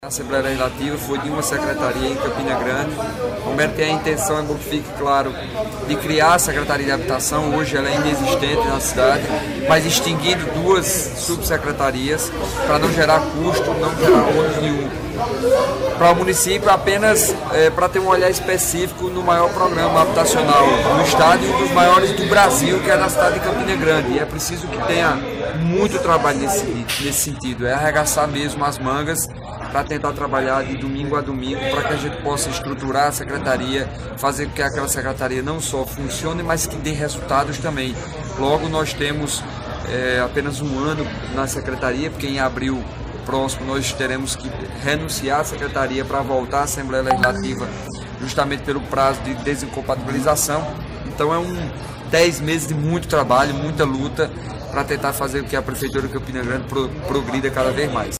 A Assembleia Legislativa foi de uma secretaria em Campina Grande. O Roberto tem a intenção, é bom que fique claro, de criar a Secretaria de Habitação. Hoje ela é inexistente na cidade, mas extinguindo duas subsecretarias para não gerar custo, não gerar ônus nenhum para o município, apenas para ter um olhar específico no maior programa habitacional do estado e um dos maiores do Brasil, que é na cidade de Campina Grande. E é preciso que tenha muito trabalho nesse sentido, é arregaçar mesmo as mangas para tentar trabalhar de domingo a domingo para que a gente possa estruturar a secretaria, fazer com que aquela secretaria não só funcione, mas que dê resultados também. Logo, nós temos apenas um ano na secretaria, porque em abril próximo nós teremos que renunciar à secretaria para voltar à Assembleia Legislativa, justamente pelo prazo de desincompatibilização. Então 10 meses de muito trabalho, muita luta para tentar fazer com que a Prefeitura de Campina Grande progrida cada vez mais.